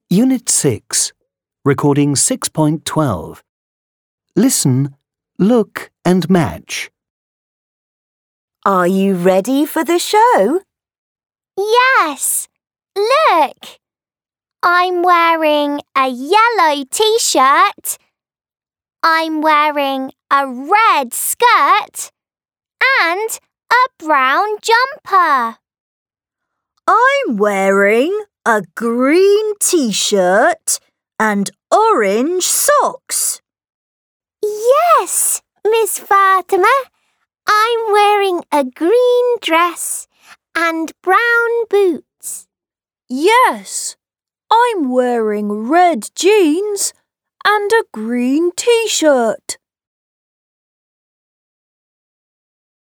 Unit 6, Recording 6.12. Listen, look and match. Are you ready for the show? Yes. Look. I'm wearing a yellow t-shirt. I'm wearing a red skirt and a brown jumper. I'm wearing a green t-shirt and orange socks. Yes, Miss Fatima. I'm wearing a green dress and brown boots. Yes, I'm wearing red jeans and a green t-shirt.